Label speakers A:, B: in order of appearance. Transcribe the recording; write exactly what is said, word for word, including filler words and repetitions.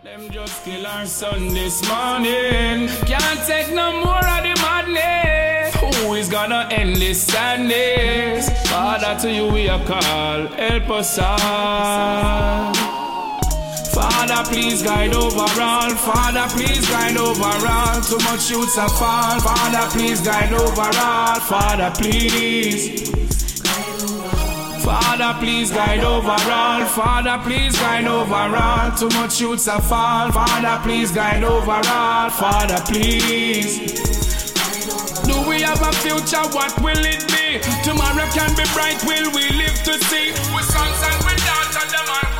A: Them just kill our son this morning. Can't take no more of the madness. Who is gonna end this sadness? Father, to you we are called. Help us all. Father, please guide over all. Father, please guide over all. Too much youths are fall. Father, please guide over all. Father, please. Father, please guide over all. Father, please guide over all. Too much youths are fall. Father, please guide over all. Father, please. Do we have a future? What will it be? Tomorrow can be bright. Will we live to see? We sons and we daughters, them and